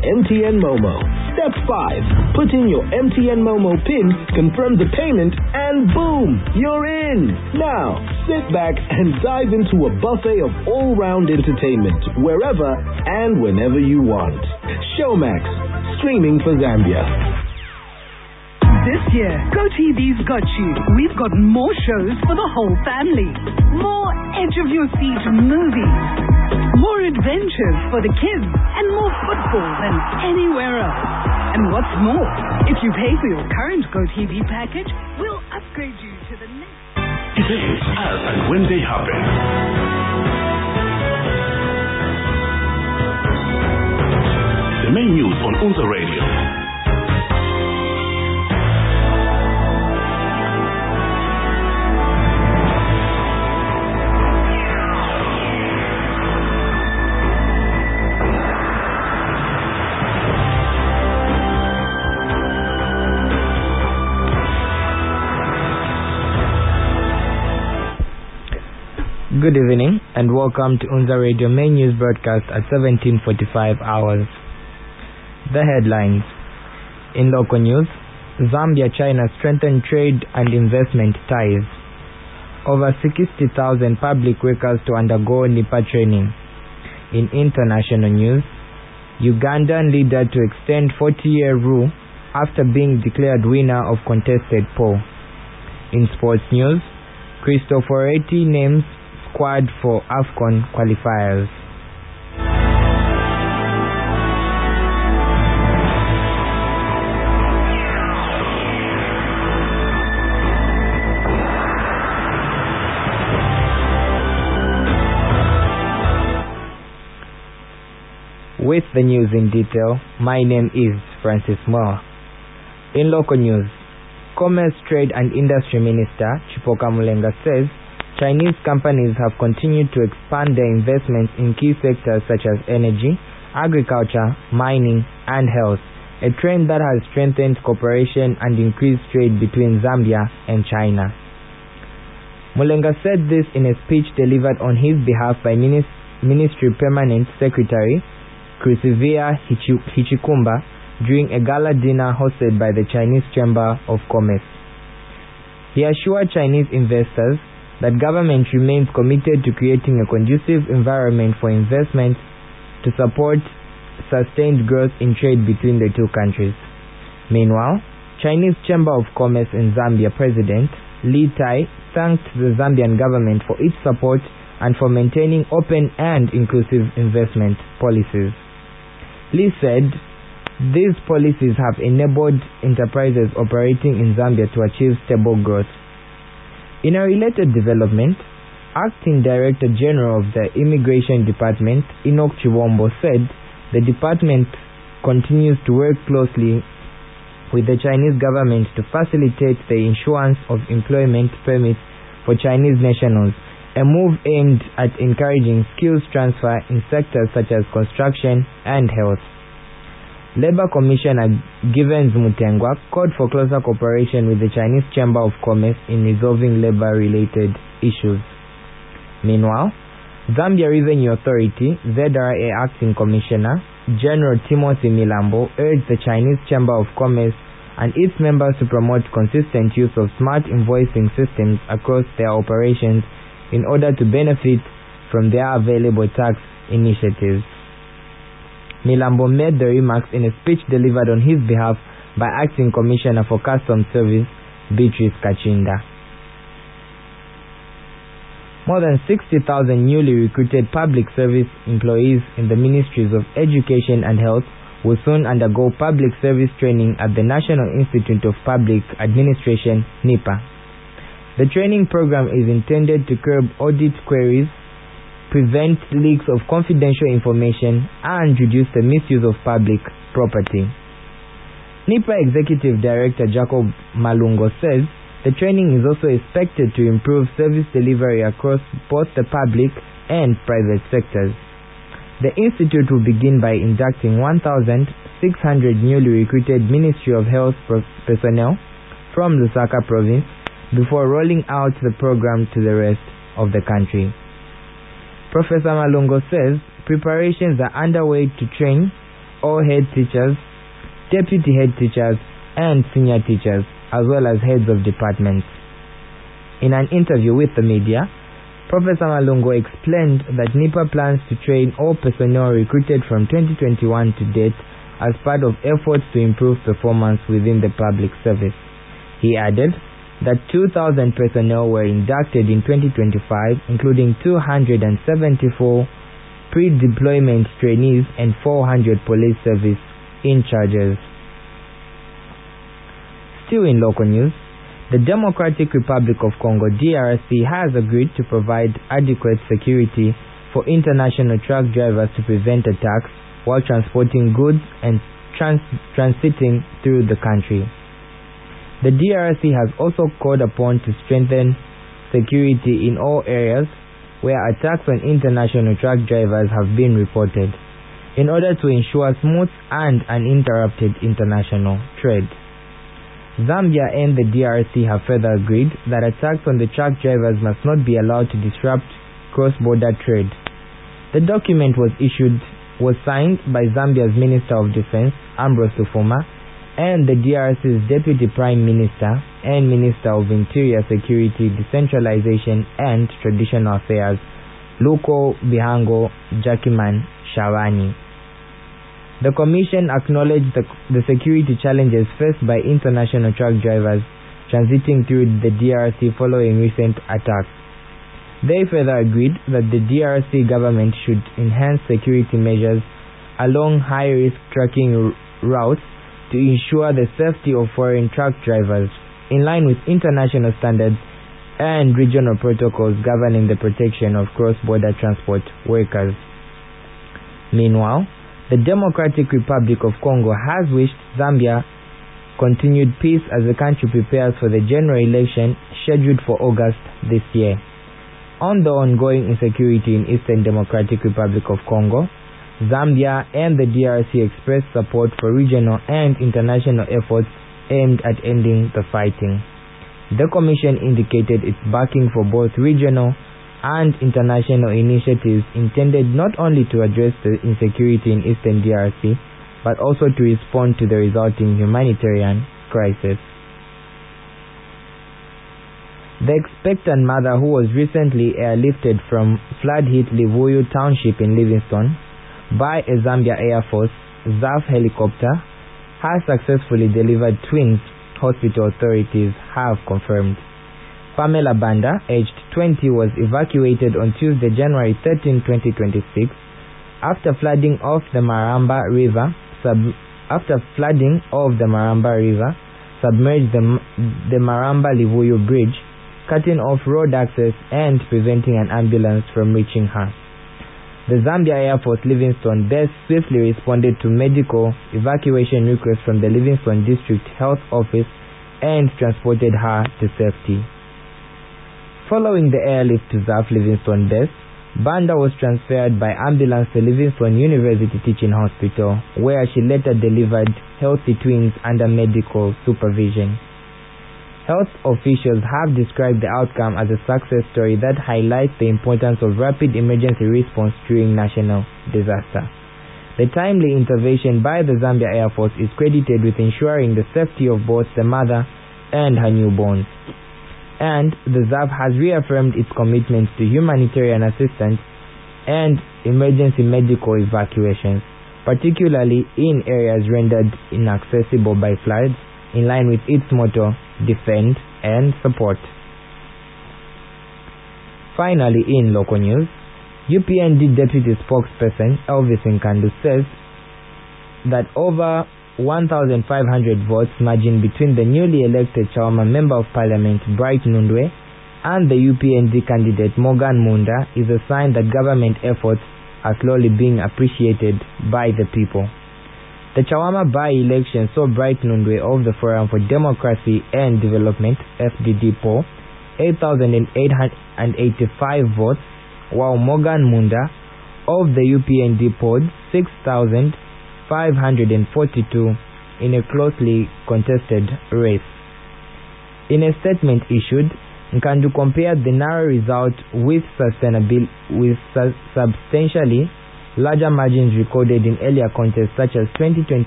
MTN Momo. Step 5. Put in your MTN Momo PIN, confirm the payment, and boom, you're in. Now, sit back and dive into a buffet of all-round entertainment wherever and whenever you want. Showmax, streaming for Zambia. This year, GoTV's got you. We've got more shows for the whole family. More edge-of-your-seat movies. More adventures for the kids. And more football than anywhere else. And what's more, if you pay for your current GoTV package, we'll upgrade you to the next. Events as and when they happen. The main news on Unza Radio. Good evening and welcome to Unza Radio main news broadcast at 17:45 hours. The headlines. In local news, Zambia-China strengthen trade and investment ties. Over 60,000 public workers to undergo NIPA training. In international news, Ugandan leader to extend 40-year rule after being declared winner of contested poll. In sports news, Cristoforetti names squad for AFCON qualifiers. With the news in detail, my name is Francis Moore. In local news, Commerce, Trade and Industry Minister Chipoka Mulenga says Chinese companies have continued to expand their investments in key sectors such as energy, agriculture, mining, and health, a trend that has strengthened cooperation and increased trade between Zambia and China. Mulenga said this in a speech delivered on his behalf by Ministry Permanent Secretary Crisivia Hichikumba during a gala dinner hosted by the Chinese Chamber of Commerce. He assured Chinese investors that government remains committed to creating a conducive environment for investment to support sustained growth in trade between the two countries. Meanwhile, Chinese Chamber of Commerce in Zambia President Li Tai thanked the Zambian government for its support and for maintaining open and inclusive investment policies. Li said, these policies have enabled enterprises operating in Zambia to achieve stable growth. In a related development, Acting Director General of the Immigration Department, Enoch Chiwombo, said the department continues to work closely with the Chinese government to facilitate the issuance of employment permits for Chinese nationals, a move aimed at encouraging skills transfer in sectors such as construction and health. Labour Commissioner Givens Mutengwa called for closer cooperation with the Chinese Chamber of Commerce in resolving labour-related issues. Meanwhile, Zambia Revenue Authority, ZRA Acting Commissioner General Timothy Milambo urged the Chinese Chamber of Commerce and its members to promote consistent use of smart invoicing systems across their operations in order to benefit from their available tax initiatives. Milambo made the remarks in a speech delivered on his behalf by Acting Commissioner for Customs Service, Beatrice Kachinda. More than 60,000 newly recruited public service employees in the Ministries of Education and Health will soon undergo public service training at the National Institute of Public Administration, NIPA. The training program is intended to curb audit queries, prevent leaks of confidential information, and reduce the misuse of public property. NIPA Executive Director Jacob Malungo says the training is also expected to improve service delivery across both the public and private sectors. The institute will begin by inducting 1,600 newly recruited Ministry of Health personnel from Lusaka province before rolling out the program to the rest of the country. Professor Malungo says preparations are underway to train all head teachers, deputy head teachers, and senior teachers, as well as heads of departments. In an interview with the media, Professor Malungo explained that NIPA plans to train all personnel recruited from 2021 to date as part of efforts to improve performance within the public service. He added that 2,000 personnel were inducted in 2025, including 274 pre-deployment trainees and 400 police service in charges. Still in local news, the Democratic Republic of Congo DRC has agreed to provide adequate security for international truck drivers to prevent attacks while transporting goods and transiting through the country. The DRC has also called upon to strengthen security in all areas where attacks on international truck drivers have been reported, in order to ensure smooth and uninterrupted international trade. Zambia and the DRC have further agreed that attacks on the truck drivers must not be allowed to disrupt cross-border trade. The document was signed by Zambia's Minister of Defense, Ambrose Tufuma, and the DRC's Deputy Prime Minister and Minister of Interior Security, Decentralization and Traditional Affairs, Luko Bihango Jakiman Shawani. The Commission acknowledged the security challenges faced by international truck drivers transiting through the DRC following recent attacks. They further agreed that the DRC government should enhance security measures along high-risk trucking routes to ensure the safety of foreign truck drivers, in line with international standards and regional protocols governing the protection of cross-border transport workers. Meanwhile, the Democratic Republic of Congo has wished Zambia continued peace as the country prepares for the general election scheduled for August this year. On the ongoing insecurity in Eastern Democratic Republic of Congo, Zambia and the DRC expressed support for regional and international efforts aimed at ending the fighting. The Commission indicated its backing for both regional and international initiatives intended not only to address the insecurity in Eastern DRC, but also to respond to the resulting humanitarian crisis. The expectant mother who was recently airlifted from flood-hit Livuyu Township in Livingstone by a Zambia Air Force ZAF helicopter has successfully delivered twins, hospital authorities have confirmed. Pamela Banda, aged 20, was evacuated on Tuesday, January 13, 2026, after flooding of the Maramba River submerged the Maramba Livuyu Bridge, cutting off road access and preventing an ambulance from reaching her. The Zambia Air Force Livingstone base swiftly responded to medical evacuation requests from the Livingstone District Health Office and transported her to safety. Following the airlift to ZAF Livingstone base, Banda was transferred by ambulance to Livingstone University Teaching Hospital, where she later delivered healthy twins under medical supervision. Health officials have described the outcome as a success story that highlights the importance of rapid emergency response during national disaster. The timely intervention by the Zambia Air Force is credited with ensuring the safety of both the mother and her newborns. And the ZAF has reaffirmed its commitment to humanitarian assistance and emergency medical evacuations, particularly in areas rendered inaccessible by floods, in line with its motto, defend and support. Finally, in local news, UPND Deputy Spokesperson Elvis Nkandu says that over 1,500 votes margin between the newly elected Chawama Member of Parliament Bright Nundwe and the UPND candidate Morgan Munda is a sign that government efforts are slowly being appreciated by the people. The Chawama by-election saw Bright Nundwe of the Forum for Democracy and Development FDD poll 8,885 votes, while Morgan Munda of the UPND polled 6,542 in a closely contested race. In a statement issued, Nkandu compared the narrow result with substantially larger margins recorded in earlier contests such as 2021